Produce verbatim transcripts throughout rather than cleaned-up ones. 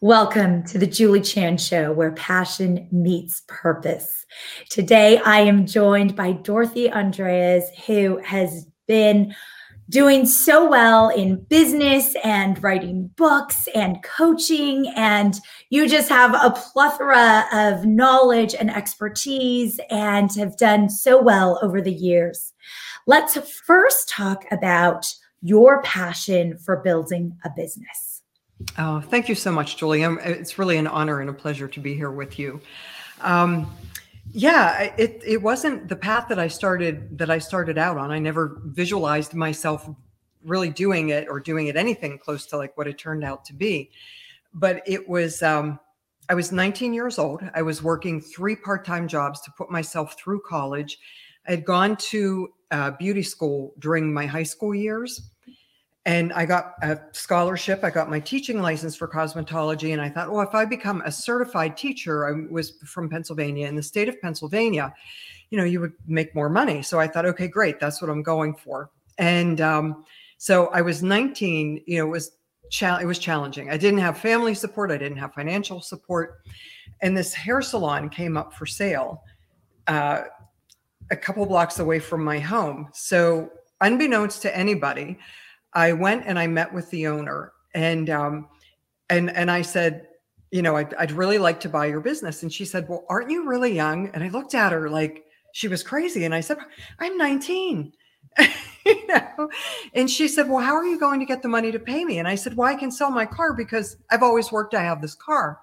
Welcome to the Julie Chan Show, where passion meets purpose. Today, I am joined by Dorothy Andreas, who has been doing so well in business and writing books and coaching, and you just have a plethora of knowledge and expertise and have done so well over the years. Let's first talk about your passion for building a business. Oh, thank you so much, Julie. I'm, it's really an honor and a pleasure to be here with you. Um, yeah, it it wasn't the path that I started that I started out on. I never visualized myself really doing it or doing it anything close to like what it turned out to be. But it was um, I was nineteen years old. I was working three part-time jobs to put myself through college. I had gone to uh, beauty school during my high school years. And I got a scholarship. I got my teaching license for cosmetology. And I thought, well, if I become a certified teacher, I was from Pennsylvania, in the state of Pennsylvania, you know, you would make more money. So I thought, okay, great. That's what I'm going for. And um, so I was nineteen, you know, it was, cha- it was challenging. I didn't have family support. I didn't have financial support. And this hair salon came up for sale uh, a couple blocks away from my home. So unbeknownst to anybody, I went and I met with the owner, and um, and and I said, you know, I'd, I'd really like to buy your business. And she said, well, aren't you really young? And I looked at her like she was crazy. And I said, I'm nineteen. You know? And she said, well, how are you going to get the money to pay me? And I said, well, I can sell my car because I've always worked. I have this car.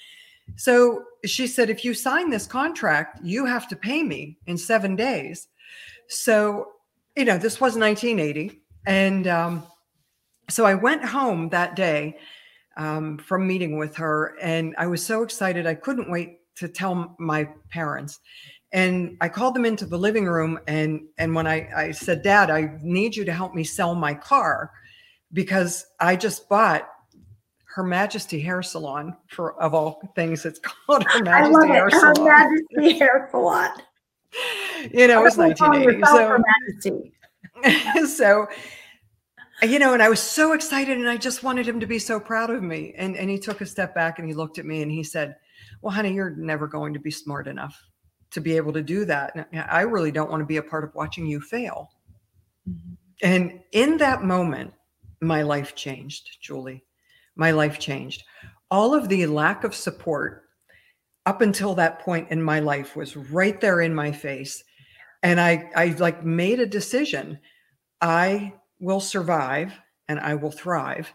So she said, if you sign this contract, you have to pay me in seven days. So, you know, this was nineteen eighty. And um, so I went home that day um, from meeting with her, and I was so excited. I couldn't wait to tell my parents. And I called them into the living room. And, and when I, I said, Dad, I need you to help me sell my car because I just bought Her Majesty Hair Salon, for of all things, it's called Her Majesty I love Hair it. Salon. Her Majesty Hair Salon. You know, it was nineteen eighty. So, Her Majesty. so, you know, and I was so excited and I just wanted him to be so proud of me. And, and he took a step back and he looked at me and he said, well, honey, you're never going to be smart enough to be able to do that. And I really don't want to be a part of watching you fail. Mm-hmm. And in that moment, my life changed, Julie. My life changed. All of the lack of support up until that point in my life was right there in my face. And I, I like made a decision. I will survive and I will thrive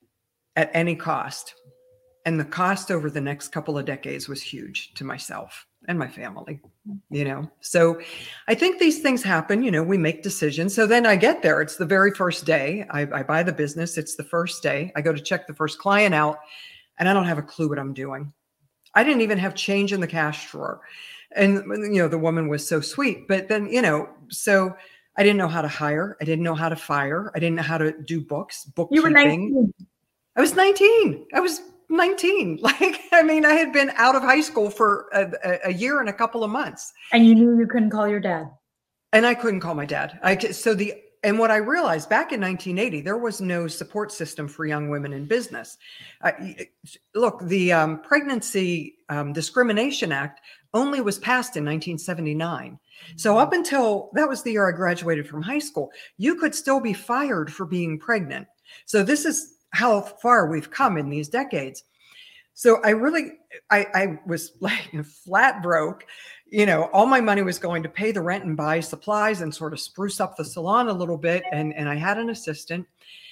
at any cost. And the cost over the next couple of decades was huge to myself and my family, you know? So I think these things happen, you know, we make decisions. So then I get there. It's the very first day. I, I buy the business. It's the first day. I go to check the first client out and I don't have a clue what I'm doing. I didn't even have change in the cash drawer. And, you know, the woman was so sweet, but then, you know, so I didn't know how to hire. I didn't know how to fire. I didn't know how to do books, bookkeeping. You were nineteen. I was nineteen. I was nineteen. Like, I mean, I had been out of high school for a, a year and a couple of months. And you knew you couldn't call your dad. And I couldn't call my dad. I so the And what I realized back in nineteen eighty, there was no support system for young women in business. Uh, look, the um, Pregnancy um, Discrimination Act only was passed in nineteen seventy-nine. So up until that was the year I graduated from high school, you could still be fired for being pregnant. So this is how far we've come in these decades. So I really, I, I was like flat broke. You know, all my money was going to pay the rent and buy supplies and sort of spruce up the salon a little bit. And, and I had an assistant.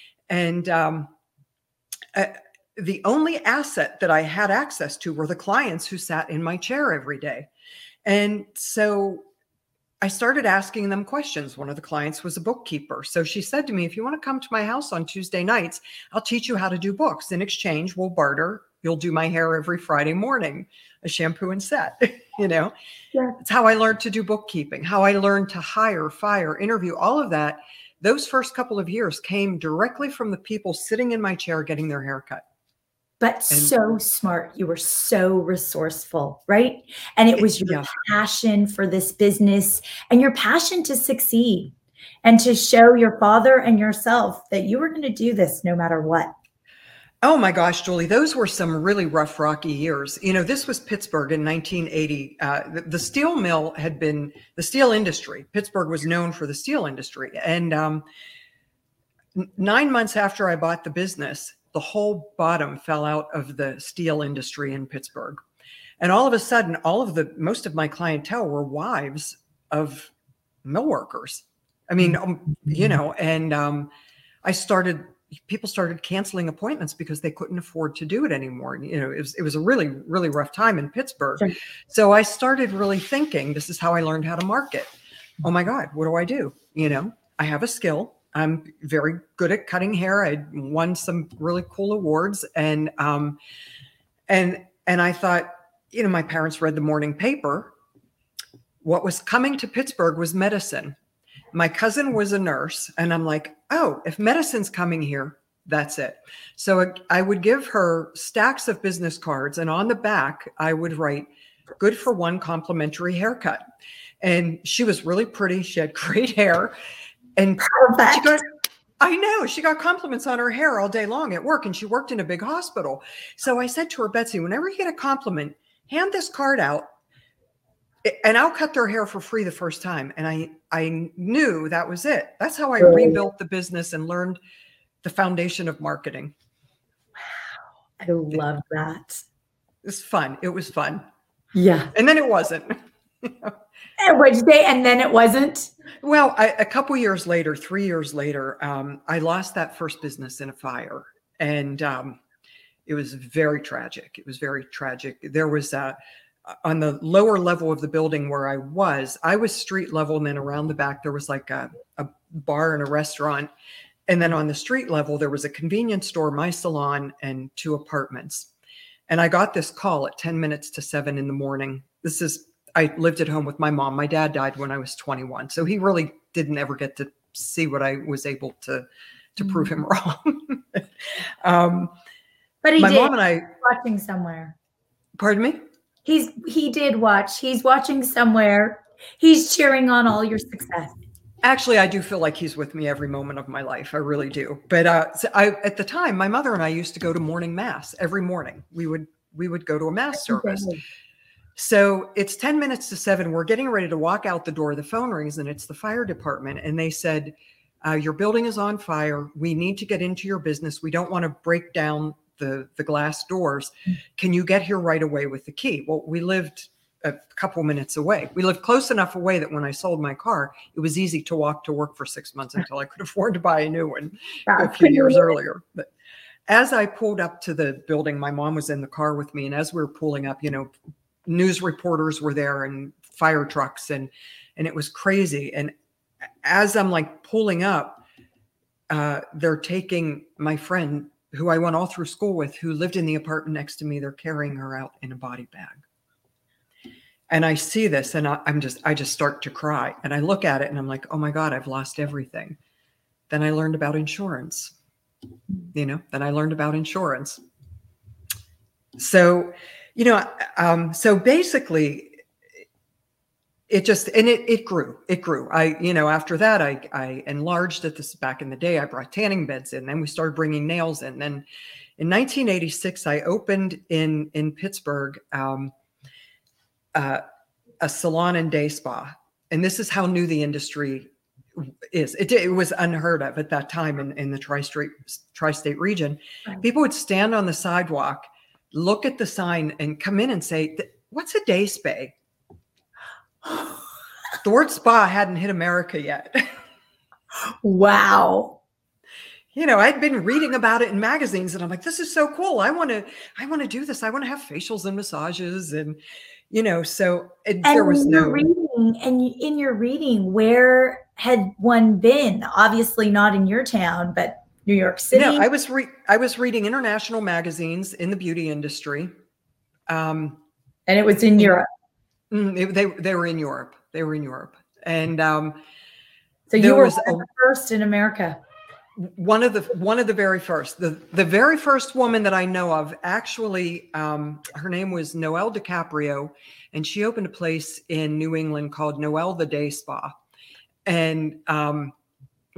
And um, uh, the only asset that I had access to were the clients who sat in my chair every day. And so I started asking them questions. One of the clients was a bookkeeper. So she said to me, if you want to come to my house on Tuesday nights, I'll teach you how to do books. In exchange, we'll barter. You'll do my hair every Friday morning, a shampoo and set, you know. Yeah. It's how I learned to do bookkeeping, how I learned to hire, fire, interview, all of that. Those first couple of years came directly from the people sitting in my chair getting their hair cut. But and, so smart. You were so resourceful, right? And it was your yeah. passion for this business and your passion to succeed and to show your father and yourself that you were going to do this no matter what. Oh my gosh, Julie, those were some really rough, rocky years. You know, this was Pittsburgh in nineteen eighty. Uh, the, the steel mill had been the steel industry. Pittsburgh was known for the steel industry. And um, n- nine months after I bought the business, the whole bottom fell out of the steel industry in Pittsburgh. And all of a sudden, all of the most of my clientele were wives of mill workers. I mean, um, you know, and um, I started. People started canceling appointments because they couldn't afford to do it anymore. You know, it was, it was a really, really rough time in Pittsburgh. Sure. So I started really thinking, this is how I learned how to market. Oh my God, what do I do? You know, I have a skill. I'm very good at cutting hair. I won some really cool awards. And, um, and, and I thought, you know, my parents read the morning paper. What was coming to Pittsburgh was medicine. My cousin was a nurse, and I'm like, oh, if medicine's coming here, that's it. So I would give her stacks of business cards, and on the back, I would write, good for one complimentary haircut. And she was really pretty. She had great hair. And Perfect. She got, I know, she got compliments on her hair all day long at work, and she worked in a big hospital. So I said to her, Betsy, whenever you get a compliment, hand this card out, and I'll cut their hair for free the first time. And I, I knew that was it. That's how I rebuilt the business and learned the foundation of marketing. Wow. I love that. It was fun. It was fun. Yeah. And then it wasn't. And which day? And then it wasn't? Well, I, a couple years later, three years later, um, I lost that first business in a fire. And um, it was very tragic. It was very tragic. There was a, on the lower level of the building where I was, I was street level. And then around the back, there was like a, a bar and a restaurant. And then on the street level, there was a convenience store, my salon, and two apartments. And I got this call at ten minutes to seven in the morning. This is, I lived at home with my mom. My dad died when I was twenty-one. So he really didn't ever get to see what I was able to, to prove him wrong. um, but he my did. mom and I Watching somewhere. Pardon me? He's he did watch. He's watching somewhere. He's cheering on all your success. Actually, I do feel like he's with me every moment of my life. I really do. But uh, so I, at the time, my mother and I used to go to morning mass every morning. We would we would go to a mass service. So it's ten minutes to seven. We're getting ready to walk out the door. The phone rings, and it's the fire department. And they said, uh, "Your building is on fire. We need to get into your business. We don't want to break down the the glass doors. Can you get here right away with the key?" Well, we lived a couple minutes away. We lived close enough away that when I sold my car, it was easy to walk to work for six months until I could afford to buy a new one a few years earlier. But as I pulled up to the building, my mom was in the car with me. And as we were pulling up, you know, news reporters were there and fire trucks, and and it was crazy. And as I'm like pulling up, uh, they're taking my friend who I went all through school with, who lived in the apartment next to me. They're carrying her out in a body bag. And I see this, and I, I'm just, I just start to cry. And I look at it and I'm like, oh my God, I've lost everything. Then I learned about insurance, you know, then I learned about insurance. So, you know, um, so basically it just, and it, it grew, it grew. I, you know, after that, I, I enlarged it. This is back in the day. I brought tanning beds in, then we started bringing nails in. Then in nineteen eighty-six, I opened in, in Pittsburgh, um, uh, a salon and day spa. And this is how new the industry is. It, it was unheard of at that time in, in the tri-state, tri-state region. Right. People would stand on the sidewalk, look at the sign, and come in and say, "What's a day spa?" The word spa hadn't hit America yet. Wow. You know, I'd been reading about it in magazines, and I'm like, this is so cool. I want to, I want to do this. I want to have facials and massages, and, you know, so it, and there was no reading. And in your reading, where had one been? Obviously not in your town, but New York City. No, I was re- I was reading international magazines in the beauty industry. Um, and it was in and, Europe. They, they they were in Europe. They were in Europe, and um, so you were one of the first in America. One of the one of the very first. The the very first woman that I know of, actually, um, her name was Noelle DiCaprio, and she opened a place in New England called Noelle the Day Spa, and um,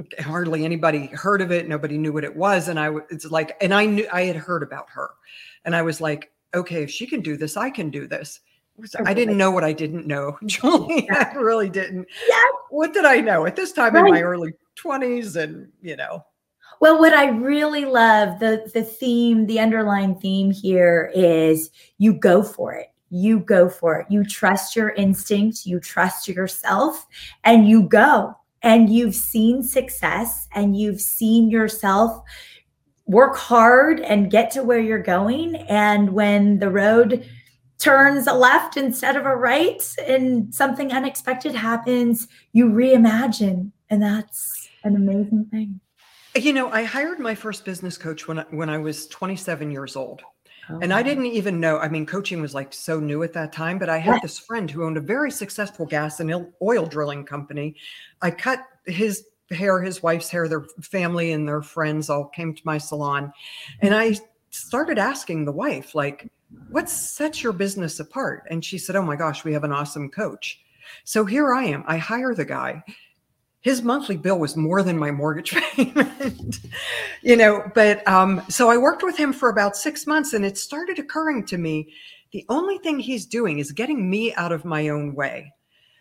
hardly anybody heard of it. Nobody knew what it was. And I w- it's like, and I knew I had heard about her, and I was like, okay, if she can do this, I can do this. I didn't know what I didn't know, Julie. I really didn't. Yeah. What did I know at this time Right. in my early twenties? And, you know. Well, what I really love, the, the theme, the underlying theme here is you go for it. You go for it. You trust your instincts, you trust yourself, and you go. And you've seen success, and you've seen yourself work hard and get to where you're going. And when the road turns a left instead of a right and something unexpected happens, you reimagine. And that's an amazing thing. You know, I hired my first business coach when I, when I was twenty-seven years old. Oh, and I didn't even know, I mean, coaching was like so new at that time, but I had this friend who owned a very successful gas and oil drilling company. I cut his hair, his wife's hair, their family and their friends all came to my salon. And I started asking the wife, like, what sets your business apart? And she said, oh my gosh, we have an awesome coach. So here I am. I hire the guy. His monthly bill was more than my mortgage payment, you know, but um, so I worked with him for about six months and it started occurring to me, the only thing he's doing is getting me out of my own way.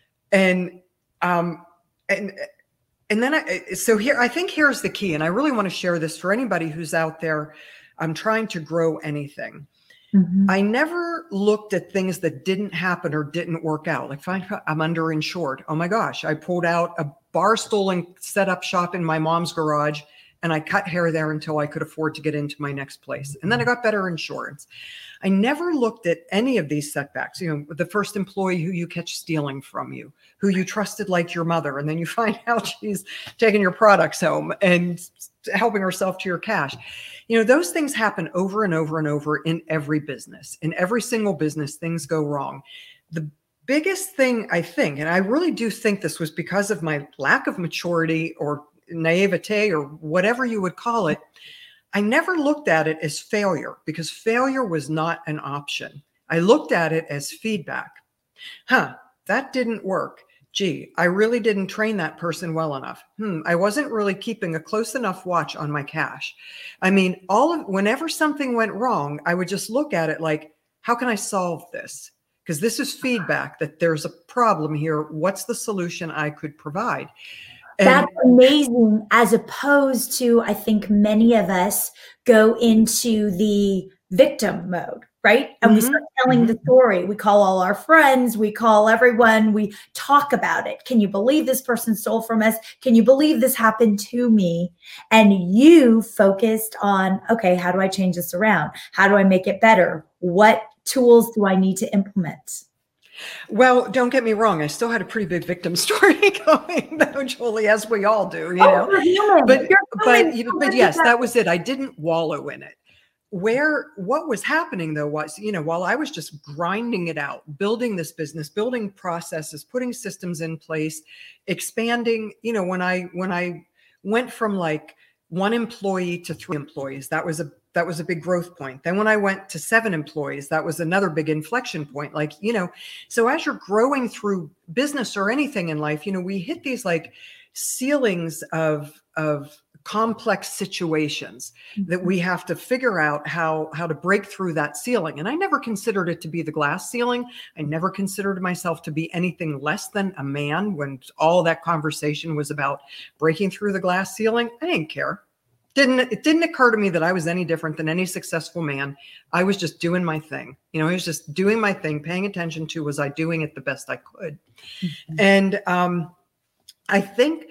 And, um, and, and then I, so here, I think here's the key. And I really want to share this for anybody who's out there. I'm trying to grow anything. Mm-hmm. I never looked at things that didn't happen or didn't work out. Like, fine, I'm underinsured. Oh my gosh, I pulled out a bar stool and set up shop in my mom's garage, and I cut hair there until I could afford to get into my next place. And then I got better insurance. I never looked at any of these setbacks. You know, the first employee who you catch stealing from you, who you trusted like your mother, and then you find out she's taking your products home and helping herself to your cash. You know, those things happen over and over and over in every business. In every single business, things go wrong. The biggest thing, I think, and I really do think this was because of my lack of maturity or naivete or whatever you would call it, I never looked at it as failure, because failure was not an option. I looked at it as feedback. Huh, that didn't work. Gee, I really didn't train that person well enough. Hmm, I wasn't really keeping a close enough watch on my cash. I mean, all of whenever something went wrong, I would just look at it like, how can I solve this? Because this is feedback that there's a problem here. What's the solution I could provide? And that's amazing, as opposed to, I think many of us go into the victim mode, right? And mm-hmm. we start telling mm-hmm. the story. We call all our friends, we call everyone, we talk about it. Can you believe this person stole from us? Can you believe this happened to me? And you focused on, okay, how do I change this around? How do I make it better? What tools do I need to implement? Well, don't get me wrong. I still had a pretty big victim story going, though, Julie, as we all do, you know. Oh, but but, but yes, that was it. I didn't wallow in it. Where what was happening, though, was, you know, while I was just grinding it out, building this business, building processes, putting systems in place, expanding, you know, when I when I went from like one employee to three employees, that was a that was a big growth point. Then when I went to seven employees, that was another big inflection point. Like, you know, so as you're growing through business or anything in life, you know, we hit these like ceilings of, of complex situations mm-hmm. that we have to figure out how, how to break through that ceiling. And I never considered it to be the glass ceiling. I never considered myself to be anything less than a man when all that conversation was about breaking through the glass ceiling. I didn't care. Didn't it didn't occur to me that I was any different than any successful man. I was just doing my thing. You know, I was just doing my thing, paying attention to, was I doing it the best I could? Mm-hmm. And um, I think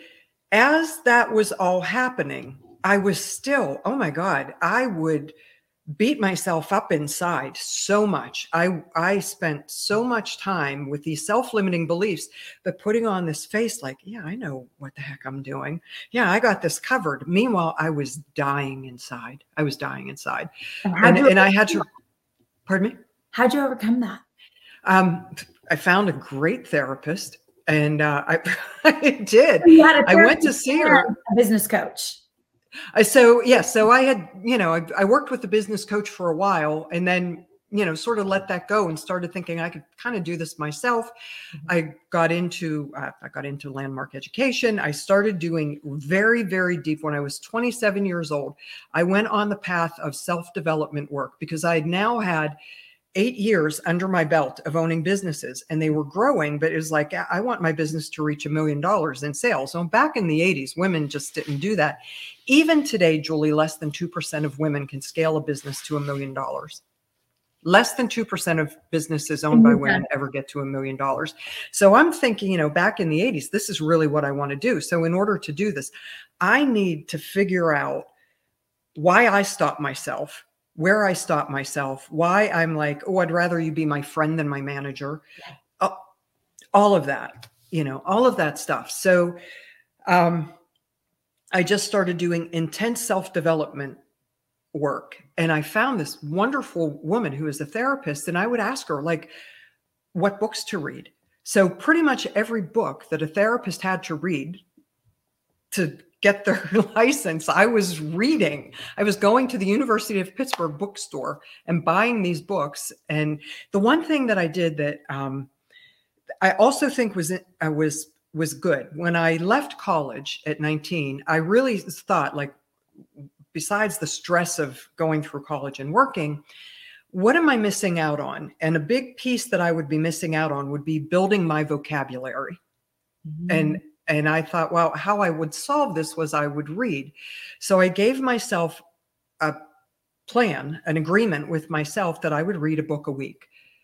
as that was all happening, I was still, oh my God, I would beat myself up inside so much. I, I spent so much time with these self-limiting beliefs, but putting on this face like, yeah, I know what the heck I'm doing. Yeah, I got this covered. Meanwhile, I was dying inside. I was dying inside. And, and, and I had to, pardon me? How'd you overcome that? Um, I found a great therapist, and uh, I, I did. I went to see her. A business coach. I, so, yes. Yeah, so I had, you know, I, I worked with the business coach for a while, and then you know, sort of let that go and started thinking I could kind of do this myself. Mm-hmm. I got into, uh, I got into landmark education. I started doing very, very deep when I was twenty-seven years old. I went on the path of self-development work because I had now had eight years under my belt of owning businesses, and they were growing, but it was like, I want my business to reach a million dollars in sales. So back in the eighties, women just didn't do that. Even today, Julie, less than two percent of women can scale a business to a million dollars. Less than two percent of businesses owned by women ever get to a million dollars. So I'm thinking, you know, back in the eighties, this is really what I want to do. So in order to do this, I need to figure out why I stop myself, where I stop myself, why I'm like, oh, I'd rather you be my friend than my manager. Uh, all of that, you know, all of that stuff. So um, I just started doing intense self-development work. And I found this wonderful woman who is a therapist, and I would ask her, like, what books to read. So pretty much every book that a therapist had to read to get their license, I was reading. I was going to the University of Pittsburgh bookstore and buying these books. And the one thing that I did that um, I also think was uh, was was good, when I left college at nineteen, I really thought, like, besides the stress of going through college and working, what am I missing out on? And a big piece that I would be missing out on would be building my vocabulary. Mm-hmm. And and I thought, well, how I would solve this was I would read. So I gave myself a plan, an agreement with myself that I would read a book a week.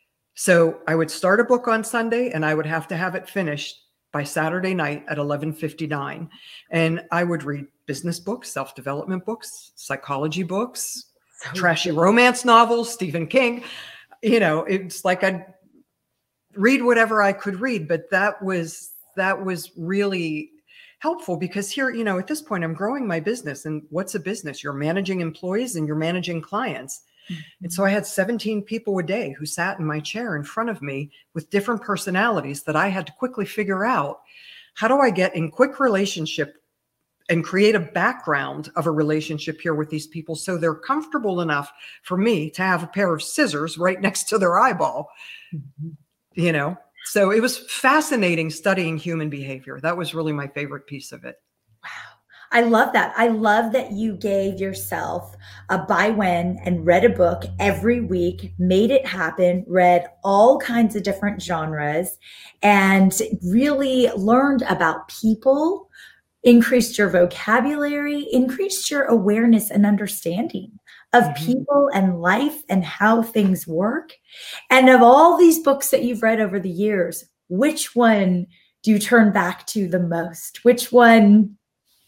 So I would start a book on Sunday and I would have to have it finished by Saturday night at eleven fifty-nine. And I would read business books, self-development books, psychology books, so trashy good. romance novels, Stephen King. You know, it's like I'd read whatever I could read, but that was, that was really helpful because here, you know, at this point I'm growing my business, and what's a business? You're managing employees and you're managing clients. Mm-hmm. And so I had seventeen people a day who sat in my chair in front of me with different personalities that I had to quickly figure out, how do I get in quick relationship and create a background of a relationship here with these people so they're comfortable enough for me to have a pair of scissors right next to their eyeball, mm-hmm. you know? So it was fascinating studying human behavior. That was really my favorite piece of it. Wow. I love that. I love that you gave yourself a by when and read a book every week, made it happen, read all kinds of different genres, and really learned about people, increased your vocabulary, increased your awareness and understanding of mm-hmm. people and life and how things work. And of all these books that you've read over the years, which one do you turn back to the most? Which one?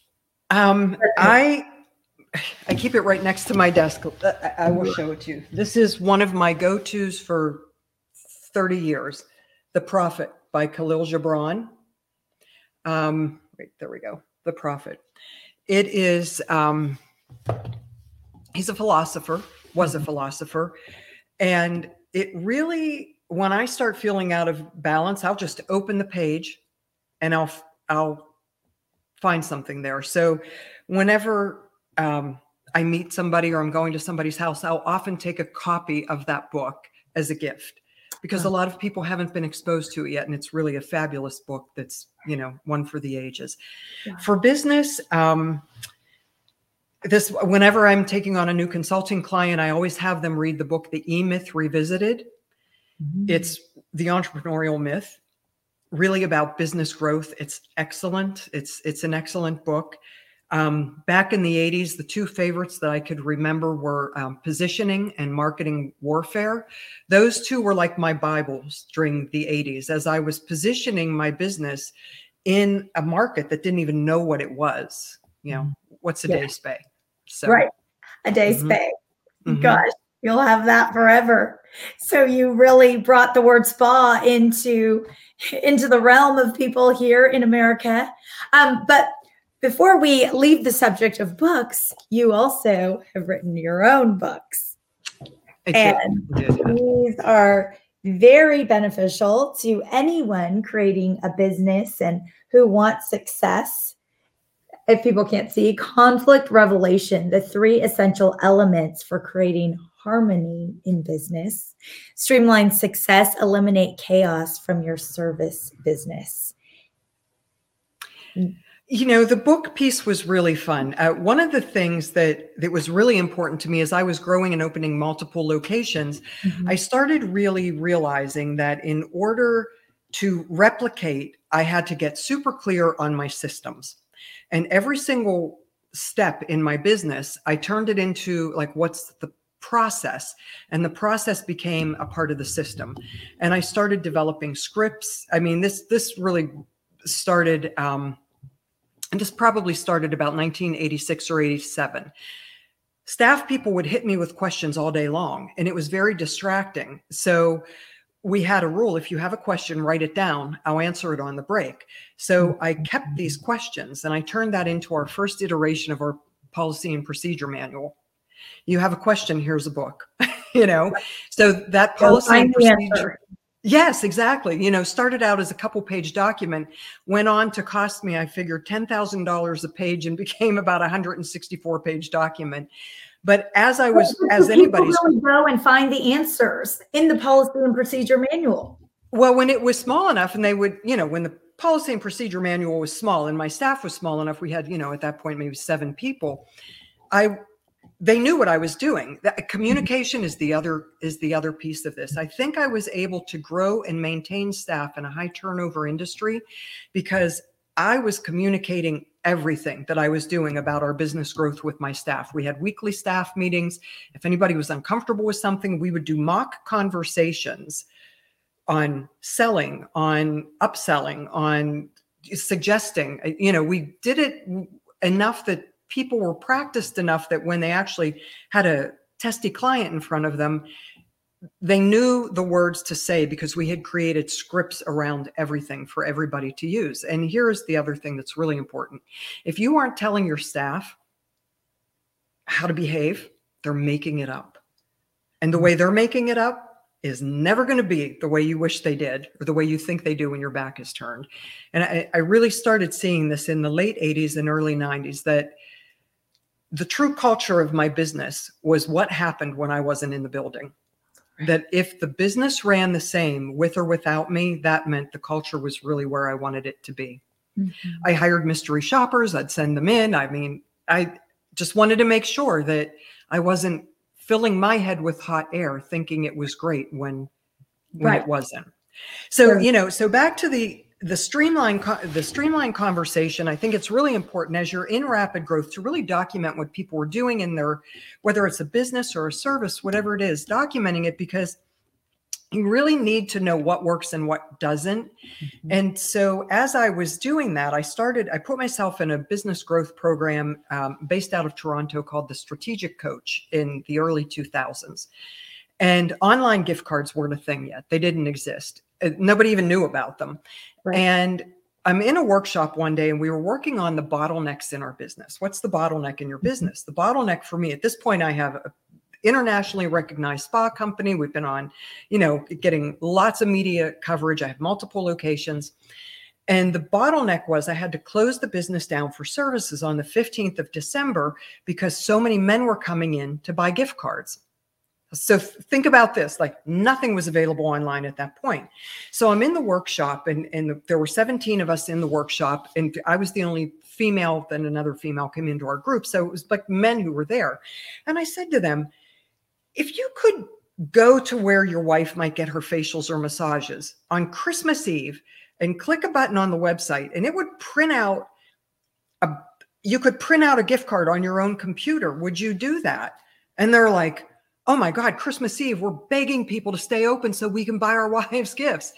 Um, I I keep it right next to my desk. I, I will show it to you. This is one of my go-tos for thirty years. The Prophet by Khalil Gibran. Um, wait, there we go. The Prophet. It is, um, he's a philosopher, was a philosopher. And it really, when I start feeling out of balance, I'll just open the page and I'll, I'll find something there. So whenever um, I meet somebody or I'm going to somebody's house, I'll often take a copy of that book as a gift, because a lot of people haven't been exposed to it yet. And it's really a fabulous book that's, you know, one for the ages. Yeah. For business, um, this, whenever I'm taking on a new consulting client, I always have them read the book, The E-Myth Revisited. Mm-hmm. It's the entrepreneurial myth, really about business growth. It's excellent. It's, it's an excellent book. Um, back in the eighties, the two favorites that I could remember were um, Positioning and Marketing Warfare. Those two were like my Bibles during the eighties, as I was positioning my business in a market that didn't even know what it was. You know, what's a yeah. day spa? So, right. A day mm-hmm. spa. Mm-hmm. Gosh, you'll have that forever. So you really brought the word spa into, into the realm of people here in America. Um, but before we leave the subject of books, you also have written your own books. I and did. Did. These are very beneficial to anyone creating a business and who wants success. if people can't see, conflict revelation, the three essential elements for creating harmony in business, streamline success, eliminate chaos from your service business. You know, the book piece was really fun. Uh, one of the things that, that was really important to me as I was growing and opening multiple locations, mm-hmm. I started really realizing that in order to replicate, I had to get super clear on my systems. And every single step in my business, I turned it into like, what's the process? And the process became a part of the system. And I started developing scripts. I mean, this, this really started, um, and this probably started about nineteen eighty-six or eighty-seven. Staff people would hit me with questions all day long, and it was very distracting. So we had a rule: if you have a question, write it down. I'll answer it on the break. So I kept these questions, and I turned that into our first iteration of our policy and procedure manual. You have a question, here's a book, you know? So that policy and procedure. Yes, exactly. You know, started out as a couple page document, went on to cost me, I figured, ten thousand dollars a page and became about a one hundred sixty-four page document. But as I was, well, as anybody's really go and find the answers in the policy and procedure manual. Well, when it was small enough, and they would, you know, when the policy and procedure manual was small and my staff was small enough, we had, you know, at that point, maybe seven people. I They knew what I was doing. That communication is the other is the other piece of this. I think I was able to grow and maintain staff in a high turnover industry because I was communicating everything that I was doing about our business growth with my staff. We had weekly staff meetings. If anybody was uncomfortable with something, we would do mock conversations on selling, on upselling, on suggesting. You know, we did it enough that people were practiced enough that when they actually had a testy client in front of them, they knew the words to say because we had created scripts around everything for everybody to use. And here's the other thing that's really important. If you aren't telling your staff how to behave, they're making it up. And the way they're making it up is never going to be the way you wish they did or the way you think they do when your back is turned. And I, I really started seeing this in the late eighties and early nineties, that the true culture of my business was what happened when I wasn't in the building. Right. That if the business ran the same with or without me, that meant the culture was really where I wanted it to be. Mm-hmm. I hired mystery shoppers. I'd send them in. I mean, I just wanted to make sure that I wasn't filling my head with hot air thinking it was great when, when right. it wasn't. So, sure. you know, so back to the The streamline, the streamline conversation, I think it's really important as you're in rapid growth to really document what people are doing in their, whether it's a business or a service, whatever it is, documenting it because you really need to know what works and what doesn't. Mm-hmm. And so as I was doing that, I started, I put myself in a business growth program um, based out of Toronto called the Strategic Coach in the early two thousands. And online gift cards weren't a thing yet. They didn't exist. Nobody even knew about them. Right. And I'm in a workshop one day and we were working on the bottlenecks in our business. What's the bottleneck in your business? The bottleneck for me at this point, I have an internationally recognized spa company. We've been on, you know, getting lots of media coverage. I have multiple locations. And the bottleneck was I had to close the business down for services on the fifteenth of December because so many men were coming in to buy gift cards. So think about this, like nothing was available online at that point. So I'm in the workshop and, and there were seventeen of us in the workshop and I was the only female, then another female came into our group. So it was like men who were there. And I said to them, if you could go to where your wife might get her facials or massages on Christmas Eve and click a button on the website and it would print out, a, you could print out a gift card on your own computer. Would you do that? And they're like, oh my God, Christmas Eve, we're begging people to stay open so we can buy our wives gifts.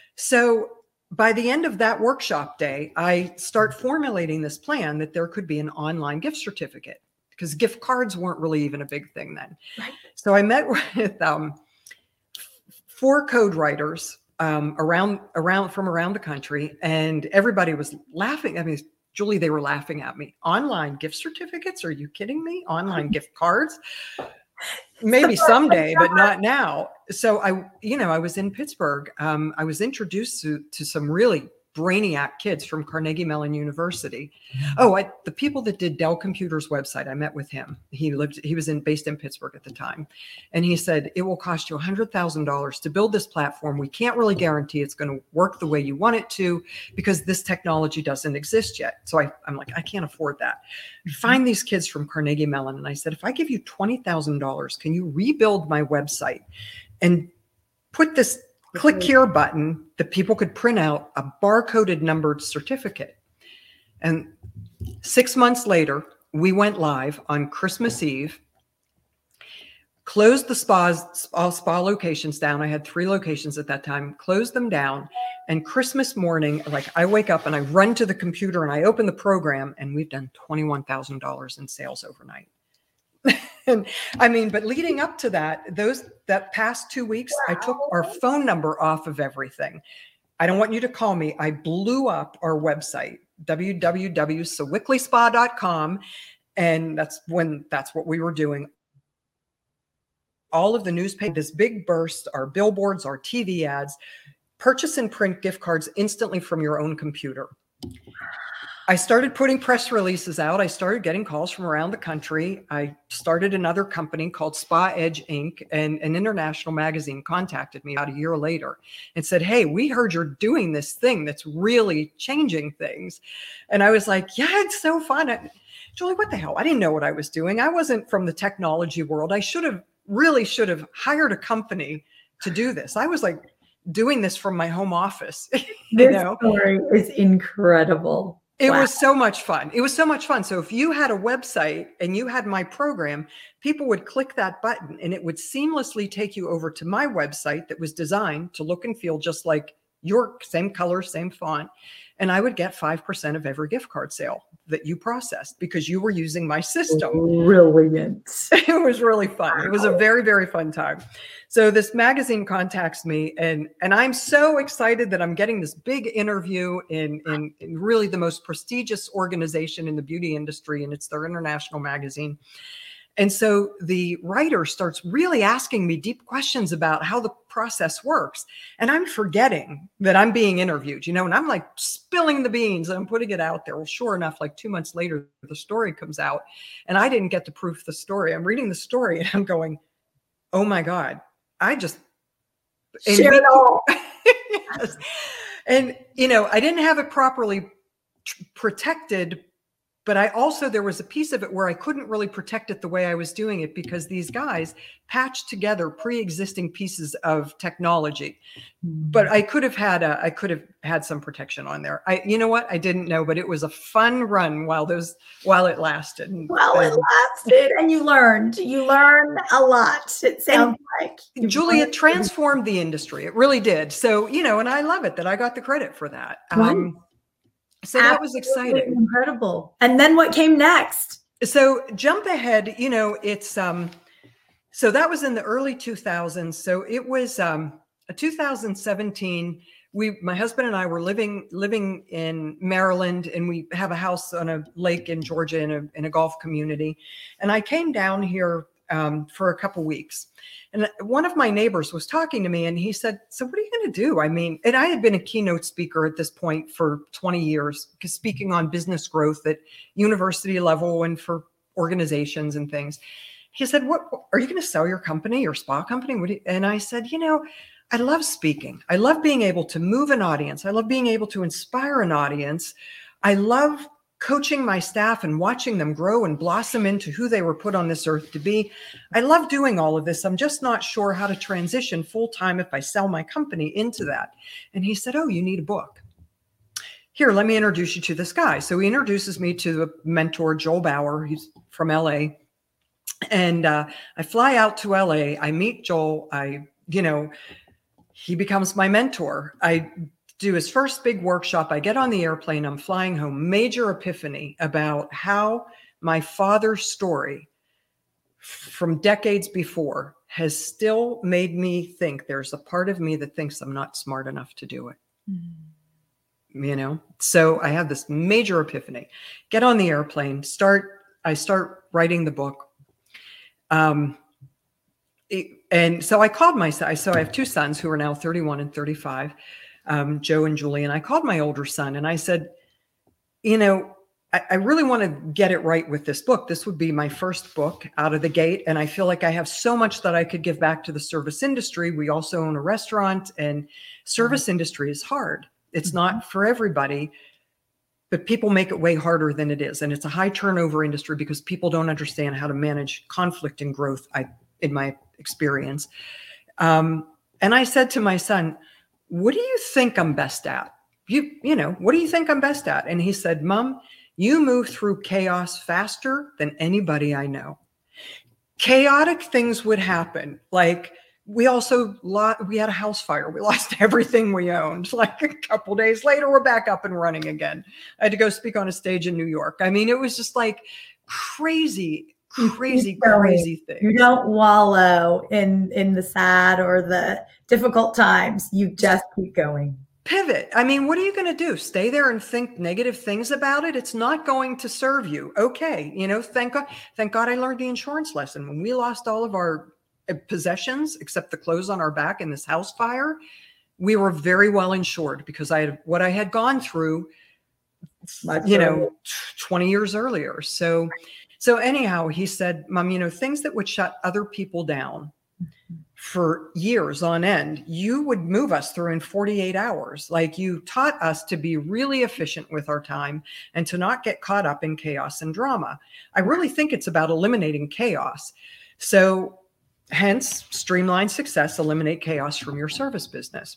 So by the end of that workshop day, I start formulating this plan that there could be an online gift certificate because gift cards weren't really even a big thing then. Right. So I met with um, four code writers um, around, around from around the country, and everybody was laughing. I mean, Julie, they were laughing at me. Online gift certificates? Are you kidding me? Online gift cards? Maybe someday, but not now. So I, you know, I was in Pittsburgh. Um, I was introduced to, to some really brainiac kids from Carnegie Mellon University. Oh, I, the people that did Dell Computers website, I met with him. He lived, he was in based in Pittsburgh at the time. And he said, it will cost you one hundred thousand dollars to build this platform. We can't really guarantee it's going to work the way you want it to because this technology doesn't exist yet. So I, I'm like, I can't afford that. Find these kids from Carnegie Mellon. And I said, if I give you twenty thousand dollars, can you rebuild my website and put this click here button that people could print out a barcoded numbered certificate? And six months later, we went live on Christmas Eve, closed the spas, spa, spa locations down. I had three locations at that time, closed them down. And Christmas morning, like I wake up and I run to the computer and I open the program and we've done twenty-one thousand dollars in sales overnight. And I mean, but leading up to that, those that past two weeks, wow. I took our phone number off of everything. I don't want you to call me. I blew up our website, w w w dot sewickley spa dot com. And that's when that's what we were doing. All of the newspaper, this big burst, our billboards, our T V ads, purchase and print gift cards instantly from your own computer. I started putting press releases out. I started getting calls from around the country. I started another company called Spa Edge Incorporated, and an international magazine contacted me about a year later and said, hey, we heard you're doing this thing that's really changing things. And I was like, yeah, it's so fun. I, Julie, what the hell? I didn't know what I was doing. I wasn't from the technology world. I should have really should have hired a company to do this. I was like doing this from my home office. you This know? story is incredible. It Wow. was so much fun. It was so much fun. So if you had a website and you had my program, people would click that button and it would seamlessly take you over to my website that was designed to look and feel just like your same color, same font. And I would get five percent of every gift card sale that you processed because you were using my system. Brilliant. It was really fun. It was a very, very fun time. So this magazine contacts me and, and I'm so excited that I'm getting this big interview in, in, in really the most prestigious organization in the beauty industry, and it's their international magazine. And so the writer starts really asking me deep questions about how the process works. And I'm forgetting that I'm being interviewed, you know, and I'm like spilling the beans and I'm putting it out there. Well, sure enough, like two months later, the story comes out and I didn't get to proof the story. I'm reading the story and I'm going, oh my God, I just Share it all. Yes. And, you know, I didn't have it properly t- protected. But I also, there was a piece of it where I couldn't really protect it the way I was doing it because these guys patched together pre-existing pieces of technology. But I could have had a, I could have had some protection on there. I, you know what? I didn't know, but it was a fun run while those, while it lasted. Well, it lasted and you learned, you learn a lot. It sounds like. Julie, it transformed the industry. It really did. So, you know, and I love it that I got the credit for that. Right. Um, So that was exciting. Incredible. And then what came next? So jump ahead, you know, it's, um, so that was in the early two thousands. So it was um, two thousand seventeen. We, my husband and I were living, living in Maryland, and we have a house on a lake in Georgia in a, in a golf community. And I came down here um, for a couple weeks. And one of my neighbors was talking to me and he said, so what are you going to do? I mean, and I had been a keynote speaker at this point for twenty years, because speaking on business growth at university level and for organizations and things. He said, what, are you going to sell your company, your spa company? What do you, and I said, you know, I love speaking. I love being able to move an audience. I love being able to inspire an audience. I love coaching my staff and watching them grow and blossom into who they were put on this earth to be. I love doing all of this. I'm just not sure how to transition full-time if I sell my company into that. And he said, oh, you need a book. Here, let me introduce you to this guy. So he introduces me to the mentor, Joel Bauer. He's from L A. And uh, I fly out to L A. I meet Joel. I, you know, he becomes my mentor. I do his first big workshop. I get on the airplane. I'm flying home. Major epiphany about how my father's story from decades before has still made me think there's a part of me that thinks I'm not smart enough to do it. Mm-hmm. You know, so I have this major epiphany. Get on the airplane. Start. I start writing the book. Um, it, and so I called my son. So I have two sons who are now thirty-one and thirty-five. um, Joe and Julie, and I called my older son and I said, you know, I, I really want to get it right with this book. This would be my first book out of the gate. And I feel like I have so much that I could give back to the service industry. We also own a restaurant, and service mm-hmm. industry is hard. It's mm-hmm. not for everybody, but people make it way harder than it is. And it's a high turnover industry because people don't understand how to manage conflict and growth, I, in my experience. Um, and I said to my son, what do you think I'm best at? You, you know, what do you think I'm best at? And he said, Mom, you move through chaos faster than anybody I know. Chaotic things would happen. Like we also, lost, we had a house fire. We lost everything we owned. Like a couple days later, we're back up and running again. I had to go speak on a stage in New York. I mean, it was just like crazy, crazy, crazy things. You don't wallow in, in the sad or the difficult times. You just keep going. Pivot. I mean, what are you going to do? Stay there and think negative things about it? It's not going to serve you. Okay. You know, thank God, thank God I learned the insurance lesson. When we lost all of our possessions, except the clothes on our back in this house fire, we were very well insured because I had what I had gone through, Much you know, earlier. twenty years earlier. So, so anyhow, he said, Mom, you know, things that would shut other people down for years on end, you would move us through in forty-eight hours. Like you taught us to be really efficient with our time and to not get caught up in chaos and drama. I really think it's about eliminating chaos. So hence streamline success, eliminate chaos from your service business.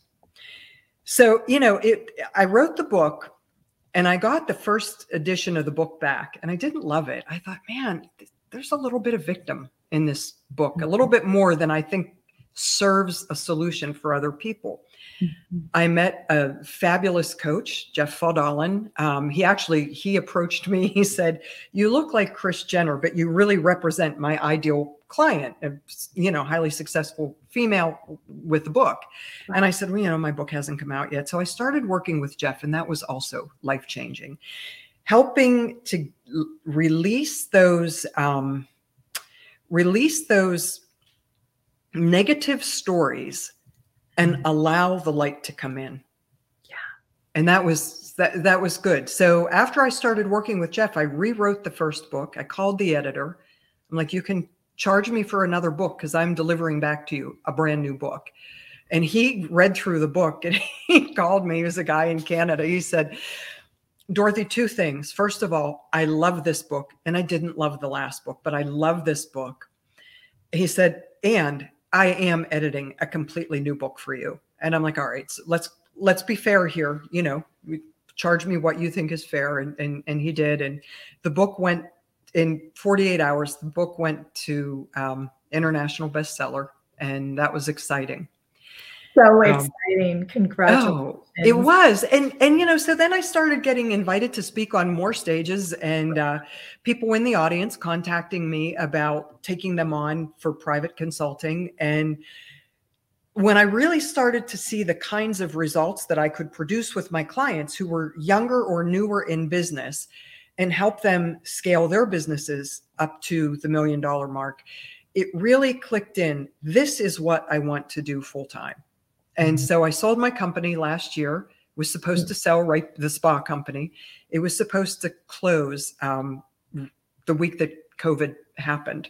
So, you know, it, I wrote the book and I got the first edition of the book back and I didn't love it. I thought, man, there's a little bit of victim in this book, a little bit more than I think serves a solution for other people. Mm-hmm. I met a fabulous coach, Jeff Faudalen. Um, he actually, he approached me. He said, you look like Kris Jenner, but you really represent my ideal client, a, you know, highly successful female with the book. Right. And I said, well, you know, my book hasn't come out yet. So I started working with Jeff, and that was also life-changing, helping to l- release those, um, release those negative stories and allow the light to come in. Yeah. And that was, that, that was good. So after I started working with Jeff, I rewrote the first book. I called the editor. I'm like, you can charge me for another book because I'm delivering back to you a brand new book. And he read through the book and he called me. He was a guy in Canada. He said, Dorothy, two things. First of all, I love this book. And I didn't love the last book, but I love this book. He said, and I am editing a completely new book for you. And I'm like, all right, so let's, let's be fair here. You know, charge me what you think is fair. And, and, and he did. And the book went in forty-eight hours. The book went to um, international bestseller. And that was exciting. So exciting. Um, Congratulations. Oh, it was. And, and, you know, so then I started getting invited to speak on more stages, and uh, people in the audience contacting me about taking them on for private consulting. And when I really started to see the kinds of results that I could produce with my clients who were younger or newer in business and help them scale their businesses up to the million dollar mark, it really clicked in. This is what I want to do full time. And so I sold my company last year, was supposed to sell right the spa company. It was supposed to close um, the week that COVID happened.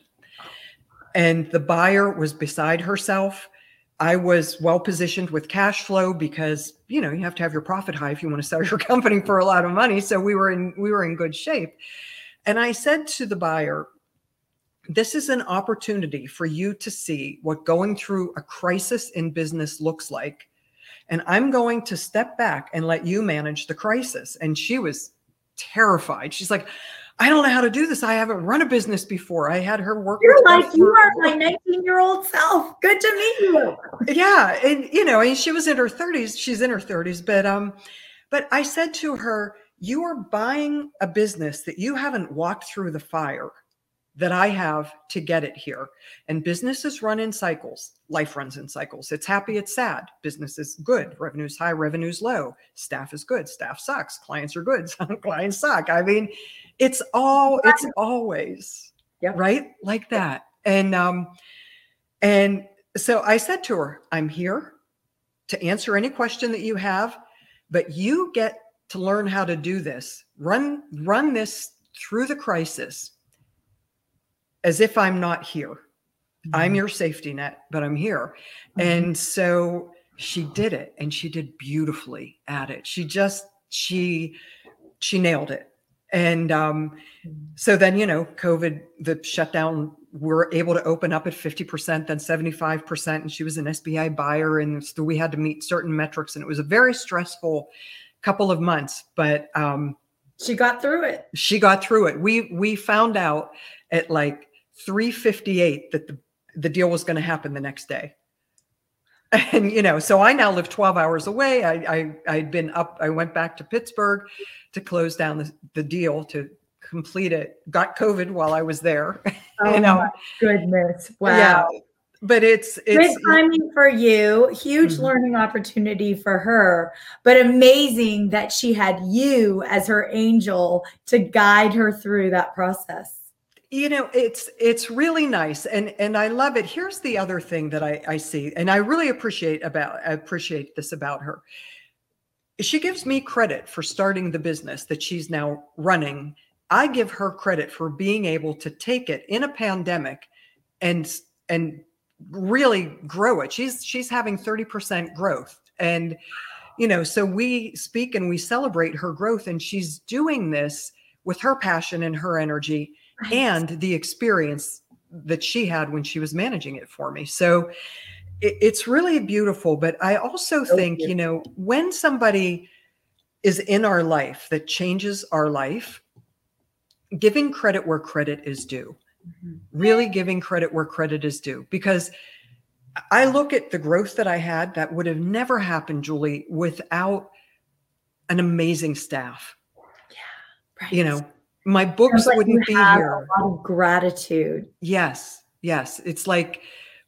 And the buyer was beside herself. I was well positioned with cash flow because, you know, you have to have your profit high if you want to sell your company for a lot of money. So we were in, we were in good shape. And I said to the buyer, this is an opportunity for you to see what going through a crisis in business looks like. And I'm going to step back and let you manage the crisis. And she was terrified. She's like, I don't know how to do this. I haven't run a business before. I had her work. You're like, you are my nineteen year old self. Good to meet you. Yeah. And, you know, and she was in her thirties. She's in her thirties. But, um, but I said to her, you are buying a business that you haven't walked through the fire that I have to get it here. And businesses run in cycles. Life runs in cycles. It's happy, it's sad. Business is good. Revenue's high, revenue's low. Staff is good. Staff sucks. Clients are good. Clients suck. I mean, it's all, it's always yep. right like that. And, um, and so I said to her, I'm here. to answer any question that you have, but you get to learn how to do this. Run, run this through the crisis as if I'm not here. Mm-hmm. I'm your safety net, but I'm here. Mm-hmm. And so she did it, and she did beautifully at it. She just, she, she nailed it. And um, so then, you know, COVID, the shutdown, we're able to open up at fifty percent, then seventy-five percent. And she was an S B I buyer. And so we had to meet certain metrics. And it was a very stressful couple of months, but um, she got through it. She got through it. We, we found out at like three fifty-eight that the, the deal was going to happen the next day. And, you know, so I now live twelve hours away. I, I, I'd been up, I went back to Pittsburgh to close down the, the deal, to complete it. Got COVID while I was there. Oh, you know? My goodness. Wow. Yeah. But it's, it's good timing for you, huge mm-hmm. learning opportunity for her, but amazing that she had you as her angel to guide her through that process. You know, it's it's really nice, and and I love it. Here's the other thing that I, I see, and I really appreciate about I appreciate this about her. She gives me credit for starting the business that she's now running. I give her credit for being able to take it in a pandemic and and really grow it. She's she's having thirty percent growth, and you know, so we speak and we celebrate her growth, and she's doing this with her passion and her energy. Right. And the experience that she had when she was managing it for me. So it, it's really beautiful. But I also so think, beautiful. you know, when somebody is in our life that changes our life, giving credit where credit is due, mm-hmm. really giving credit where credit is due. Because I look at the growth that I had that would have never happened, Julie, without an amazing staff. Yeah, right. You know, my books like wouldn't be here. A lot of gratitude. Yes. Yes. It's like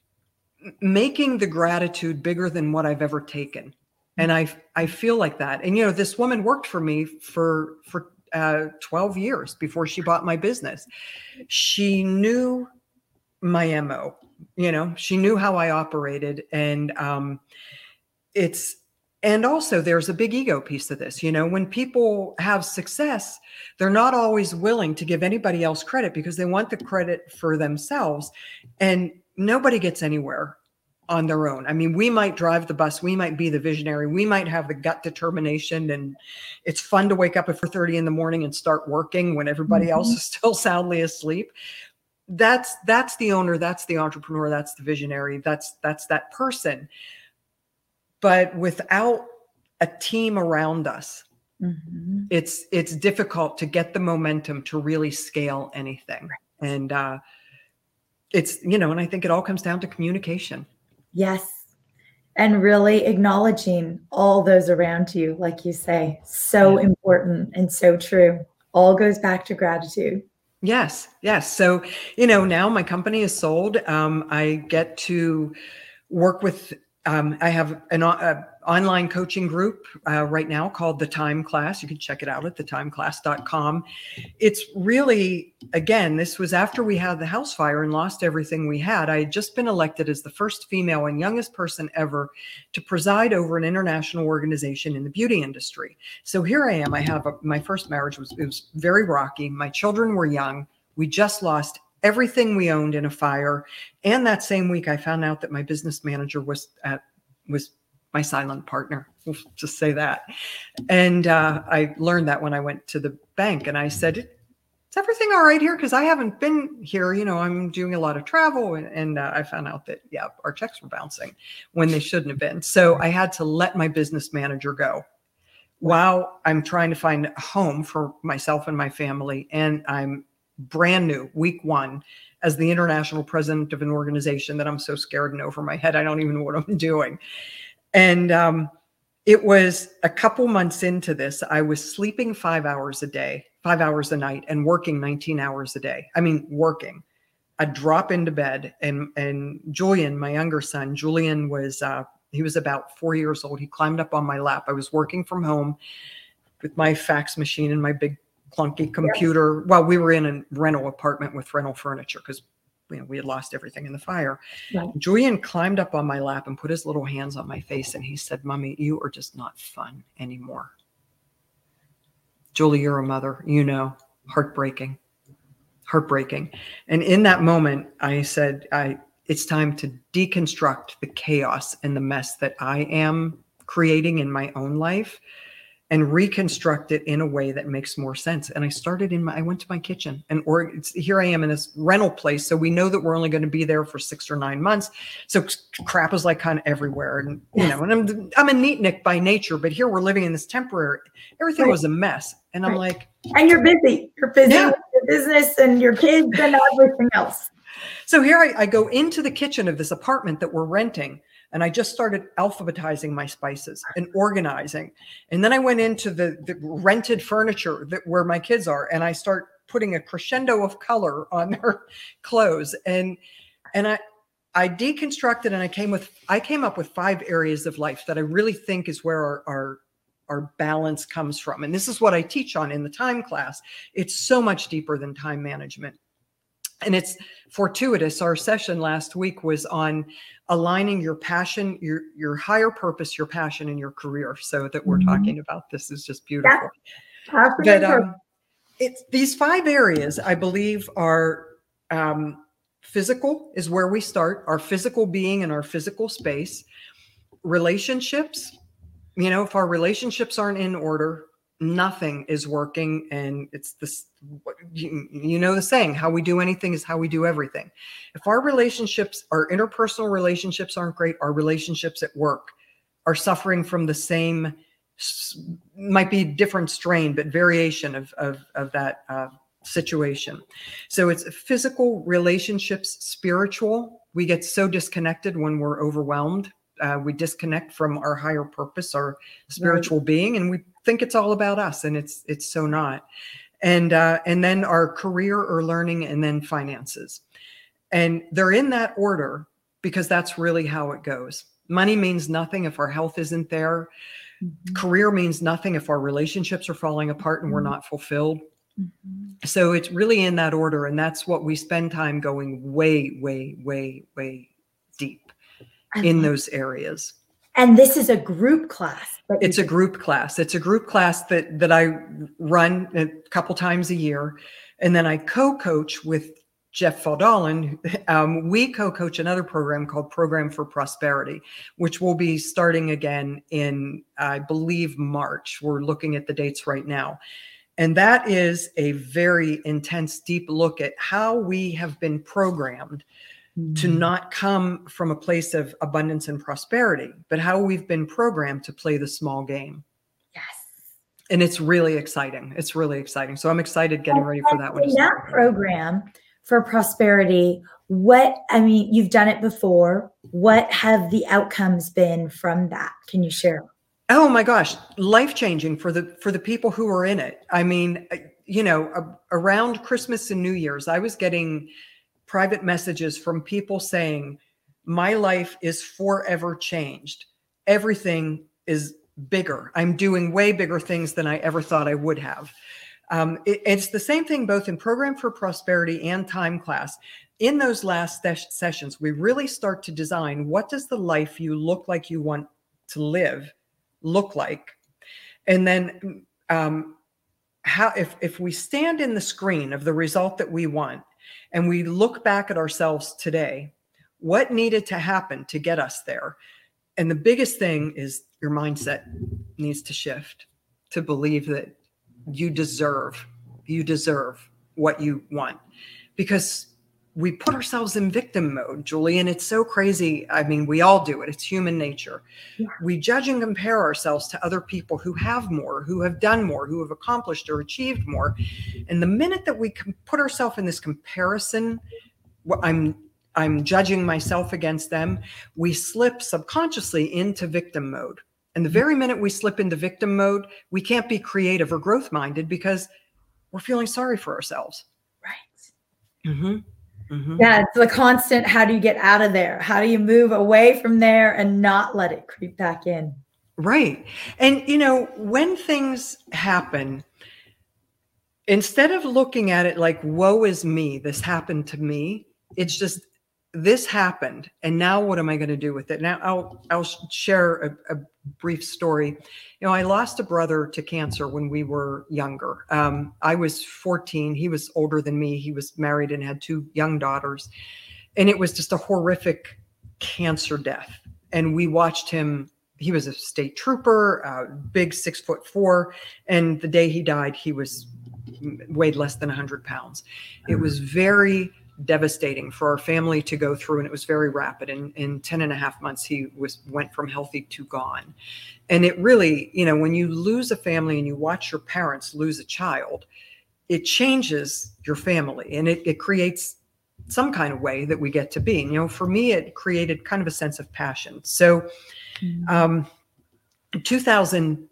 making the gratitude bigger than what I've ever taken. And I, I feel like that. And, you know, this woman worked for me for, for uh, twelve years before she bought my business. She knew my M O, you know, she knew how I operated. And um, it's, And also there's a big ego piece to this. You know, when people have success, they're not always willing to give anybody else credit because they want the credit for themselves, and nobody gets anywhere on their own. I mean, we might drive the bus. We might be the visionary. We might have the gut determination, and it's fun to wake up at four thirty in the morning and start working when everybody mm-hmm. else is still soundly asleep. That's, that's the owner. That's the entrepreneur. That's the visionary. That's, that's that person. But without a team around us, mm-hmm. it's it's difficult to get the momentum to really scale anything. Right. And uh, it's, you know, and I think it all comes down to communication. Yes. And really acknowledging all those around you, like you say, so yeah. important and so true. All goes back to gratitude. Yes. Yes. So, you know, now my company is sold. Um, I get to work with Um, I have an uh, online coaching group uh, right now called The Time Class. You can check it out at the time class dot com. It's really, again, this was after we had the house fire and lost everything we had. I had just been elected as the first female and youngest person ever to preside over an international organization in the beauty industry. So here I am. I have a, my first marriage was, it was very rocky. My children were young. We just lost everything we owned in a fire. And that same week, I found out that my business manager was at, was my silent partner. We'll just say that. And uh, I learned that when I went to the bank, and I said, "Is everything all right here? Because I haven't been here. You know, I'm doing a lot of travel." And, and uh, I found out that, yeah, our checks were bouncing when they shouldn't have been. So I had to let my business manager go while I'm trying to find a home for myself and my family. And I'm brand new, week one, as the international president of an organization that I'm so scared and over my head, I don't even know what I'm doing. And um, it was a couple months into this, I was sleeping five hours a day, five hours a night, and working nineteen hours a day. I mean, working. I'd drop into bed, and and Julian, my younger son, Julian was, uh, he was about four years old. He climbed up on my lap. I was working from home with my fax machine and my big clunky computer. Well, we were in a rental apartment with rental furniture because you know, we had lost everything in the fire. Right. Julian climbed up on my lap and put his little hands on my face. And he said, Mommy, you are just not fun anymore. Julie, you're a mother, you know, heartbreaking, heartbreaking. And in that moment, I said, I, it's time to deconstruct the chaos and the mess that I am creating in my own life and reconstruct it in a way that makes more sense. And I started in my, I went to my kitchen and or it's, here I am in this rental place. So we know that we're only going to be there for six or nine months. So crap is like kind of everywhere. And, you know, and I'm, I'm a neatnik by nature, but here we're living in this temporary, everything right. was a mess. And I'm right. like, and you're busy, you're busy yeah. with your business and your kids and everything else. So here I, I go into the kitchen of this apartment that we're renting. And I just started alphabetizing my spices and organizing. And then I went into the, the rented furniture that where my kids are. And I start putting a crescendo of color on their clothes. And, and I, I deconstructed and I came with, I came up with five areas of life that I really think is where our, our, our balance comes from. And this is what I teach on in the time class. It's so much deeper than time management. And it's fortuitous. Our session last week was on aligning your passion, your your higher purpose, your passion, and your career. So that we're mm-hmm. talking about this is just beautiful. Yeah. But um, it's these five areas I believe are um, physical is where we start. Our physical being and our physical space, relationships. You know, if our relationships aren't in order, nothing is working. And it's this, you, you know, the saying, how we do anything is how we do everything. If our relationships, our interpersonal relationships aren't great, our relationships at work are suffering from the same, might be different strain, but variation of, of, of that uh, situation. So it's physical, relationships, spiritual. We get so disconnected when we're overwhelmed. Uh, we disconnect from our higher purpose, our spiritual right. being, and we think it's all about us, and it's it's so not. And uh, and then our career or learning, and then finances, and they're in that order because that's really how it goes. Money means nothing if our health isn't there. Mm-hmm. Career means nothing if our relationships are falling apart and mm-hmm. we're not fulfilled. Mm-hmm. So it's really in that order, and that's what we spend time going way, way, way, way deep in those areas. And this is a group class. It's a group class. It's a group class that that I run a couple times a year. And then I co-coach with Jeff Faldalen. Um, we co-coach another program called Program for Prosperity, which will be starting again in, I believe, March. We're looking at the dates right now. And that is a very intense, deep look at how we have been programmed to not come from a place of abundance and prosperity, but how we've been programmed to play the small game. Yes. And it's really exciting. It's really exciting. So I'm excited getting ready for that one. In that program for prosperity, what, I mean, you've done it before. What have the outcomes been from that? Can you share? Oh my gosh, life-changing for the, for the people who are in it. I mean, you know, uh, around Christmas and New Year's, I was getting private messages from people saying, my life is forever changed. Everything is bigger. I'm doing way bigger things than I ever thought I would have. Um, it, it's the same thing both in Program for Prosperity and Time Class. In those last ses- sessions, we really start to design, what does the life you look like you want to live look like? And then um, how if, if we stand in the screen of the result that we want, and we look back at ourselves today, what needed to happen to get us there? And the biggest thing is your mindset needs to shift to believe that you deserve, you deserve what you want. Because we put ourselves in victim mode, Julie, and it's so crazy. I mean, we all do it. It's human nature. Yeah. We judge and compare ourselves to other people who have more, who have done more, who have accomplished or achieved more. And the minute that we can put ourselves in this comparison, I'm I'm judging myself against them, we slip subconsciously into victim mode. And the very minute we slip into victim mode, we can't be creative or growth minded because we're feeling sorry for ourselves. Right. Mm-hmm. Mm-hmm. Yeah, it's the constant, how do you get out of there? How do you move away from there and not let it creep back in? Right. And, you know, when things happen, instead of looking at it like, woe is me, this happened to me, it's just, this happened, and now what am I going to do with it? Now I'll I'll share a, a brief story. You know, I lost a brother to cancer when we were younger. Um, I was fourteen. He was older than me. He was married and had two young daughters, and it was just a horrific cancer death. And we watched him. He was a state trooper, uh, big, six foot four, and the day he died, he was weighed less than one hundred pounds. It was very devastating for our family to go through, and it was very rapid. In in ten and a half months, he was went from healthy to gone. And it really, you know, when you lose a family and you watch your parents lose a child, it changes your family, and it, it creates some kind of way that we get to be. And, you know, for me, it created kind of a sense of passion. So um, in two thousand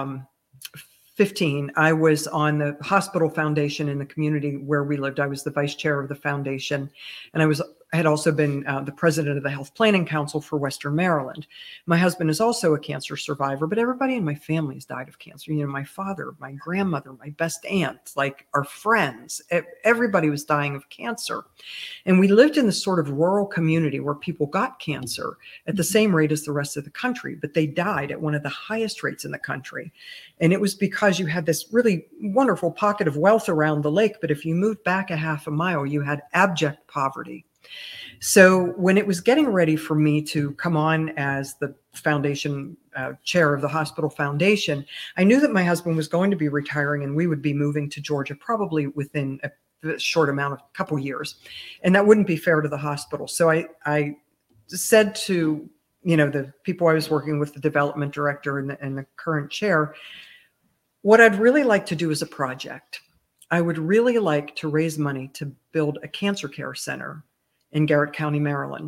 fifteen, I was on the hospital foundation in the community where we lived. I was the vice chair of the foundation, and I was I had also been uh, the president of the Health Planning Council for Western Maryland. My husband is also a cancer survivor, but everybody in my family has died of cancer. You know, my father, my grandmother, my best aunt, like our friends, everybody was dying of cancer. And we lived in this sort of rural community where people got cancer at the same rate as the rest of the country, but they died at one of the highest rates in the country. And it was because you had this really wonderful pocket of wealth around the lake, but if you moved back a half a mile, you had abject poverty. So when it was getting ready for me to come on as the foundation uh, chair of the hospital foundation, I knew that my husband was going to be retiring and we would be moving to Georgia probably within a short amount of a couple years. And that wouldn't be fair to the hospital. So I, I said to, you know, the people I was working with, the development director and the, and the current chair, what I'd really like to do as a project, I would really like to raise money to build a cancer care center in Garrett County, Maryland.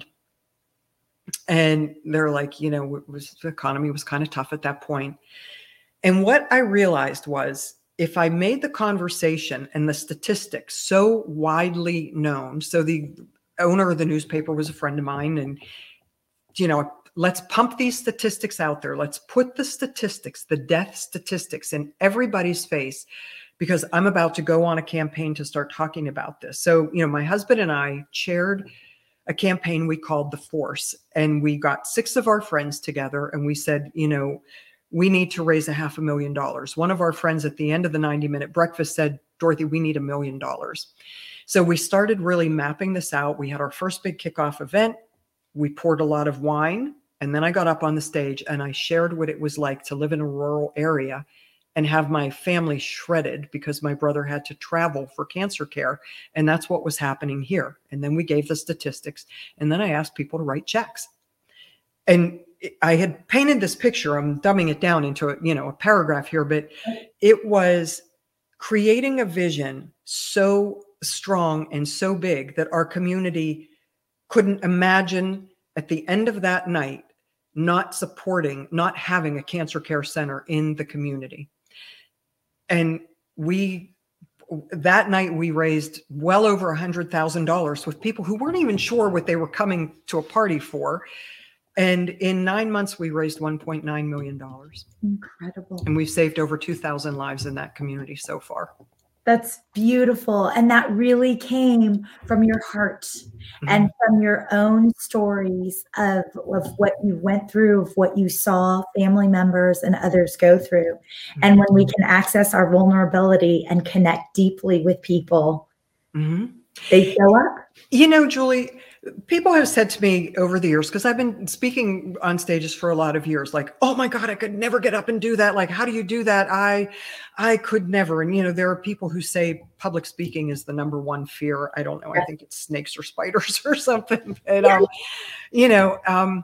And they're like, you know, it was, the economy was kind of tough at that point. And what I realized was, if I made the conversation and the statistics so widely known, so the owner of the newspaper was a friend of mine, and, you know, let's pump these statistics out there. Let's put the statistics, the death statistics in everybody's face, because I'm about to go on a campaign to start talking about this. So, you know, my husband and I chaired a campaign we called The Force, and we got six of our friends together and we said, you know, we need to raise a half a million dollars. One of our friends at the end of the ninety minute breakfast said, Dorothy, we need a million dollars. So we started really mapping this out. We had our first big kickoff event. We poured a lot of wine. And then I got up on the stage and I shared what it was like to live in a rural area and have my family shredded because my brother had to travel for cancer care. And that's what was happening here. And then we gave the statistics. And then I asked people to write checks. And I had painted this picture. I'm dumbing it down into a, you know, a paragraph here, but it was creating a vision so strong and so big that our community couldn't imagine at the end of that night not supporting, not having a cancer care center in the community. And we, that night we raised well over a hundred thousand dollars with people who weren't even sure what they were coming to a party for. And in nine months, we raised one point nine million dollars. Incredible. And we've saved over two thousand lives in that community so far. That's beautiful. And that really came from your heart mm-hmm. and from your own stories of, of what you went through, of what you saw family members and others go through. Mm-hmm. And when we can access our vulnerability and connect deeply with people, mm-hmm. they show up. You know, Julie, people have said to me over the years, because I've been speaking on stages for a lot of years, like, oh my God, I could never get up and do that. Like, how do you do that? I, I could never. And, you know, there are people who say public speaking is the number one fear. I don't know. I think it's snakes or spiders or something. But, um, you know, um,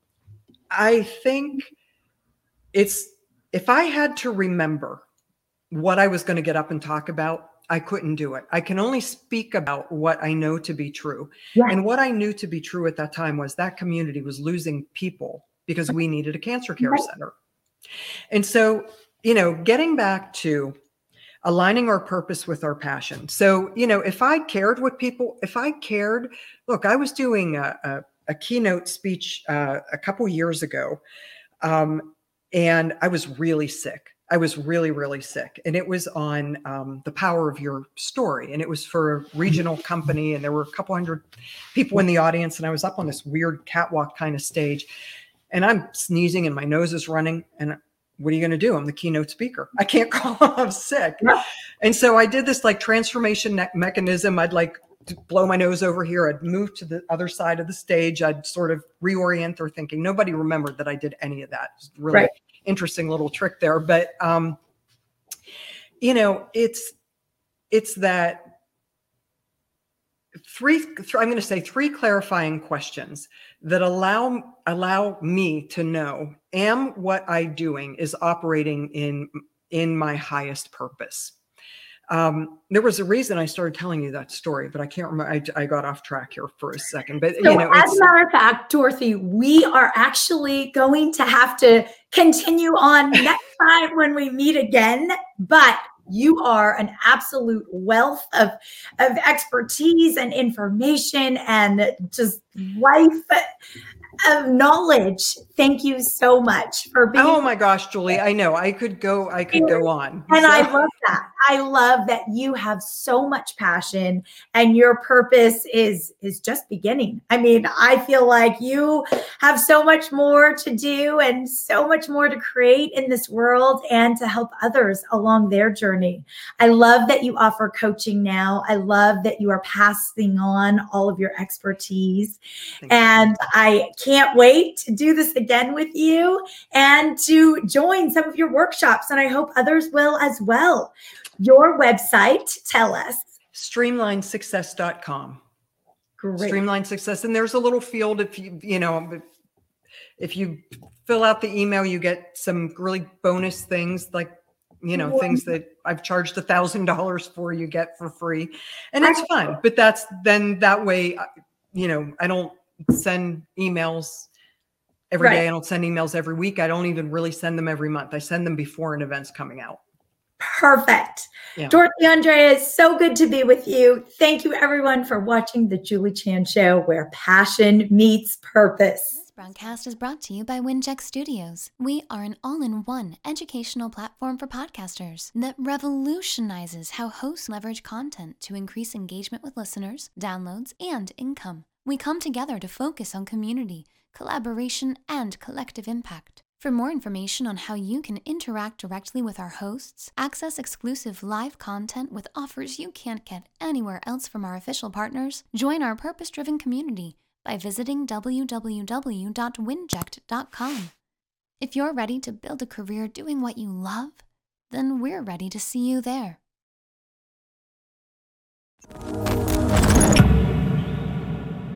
I think it's, if I had to remember what I was going to get up and talk about, I couldn't do it. I can only speak about what I know to be true. Yeah. And what I knew to be true at that time was that community was losing people because we needed a cancer care right. center. And so, you know, getting back to aligning our purpose with our passion. So, you know, if I cared what people, if I cared, look, I was doing a, a, a keynote speech uh, a couple years ago, um, and I was really sick. I was really, really sick. And it was on um, The Power of Your Story. And it was for a regional company. And there were a couple hundred people in the audience. And I was up on this weird catwalk kind of stage. And I'm sneezing and my nose is running. And what are you going to do? I'm the keynote speaker. I can't call off sick. Yeah. And so I did this like transformation ne- mechanism. I'd like blow my nose over here. I'd move to the other side of the stage. I'd sort of reorient their thinking. Nobody remembered that I did any of that. It's really right. Interesting little trick there. But, um, you know, it's, it's that three, th- I'm going to say three clarifying questions that allow, allow me to know, am what I'm doing is operating in, in my highest purpose. Um, there was a reason I started telling you that story, but I can't remember. I, I got off track here for a second, but so you know, as a matter of fact, Dorothy, we are actually going to have to continue on next time when we meet again, but you are an absolute wealth of, of expertise and information and just life of knowledge. Thank you so much for being. Oh my gosh, Julie, I know I could go, I could go on. And so. I love that. I love that you have so much passion and your purpose is, is just beginning. I mean, I feel like you have so much more to do and so much more to create in this world and to help others along their journey. I love that you offer coaching now. I love that you are passing on all of your expertise. Thank and you. I can't wait to do this again with you and to join some of your workshops. And I hope others will as well. Your website, tell us. streamline success dot com. Great. Streamline Success. And there's a little field if you, you know, if you fill out the email, you get some really bonus things like, you know, things that I've charged a thousand dollars for, you get for free. And it's fun. But that's then that way, you know, I don't send emails every right. day. I don't send emails every week. I don't even really send them every month. I send them before an event's coming out. Perfect. Yeah. Dorothy Andreas, so good to be with you. Thank you, everyone, for watching The Julie Chan Show, where passion meets purpose. This broadcast is brought to you by Winject Studios. We are an all-in-one educational platform for podcasters that revolutionizes how hosts leverage content to increase engagement with listeners, downloads, and income. We come together to focus on community, collaboration, and collective impact. For more information on how you can interact directly with our hosts, access exclusive live content with offers you can't get anywhere else from our official partners, join our purpose-driven community by visiting w w w dot winject dot com. If you're ready to build a career doing what you love, then we're ready to see you there.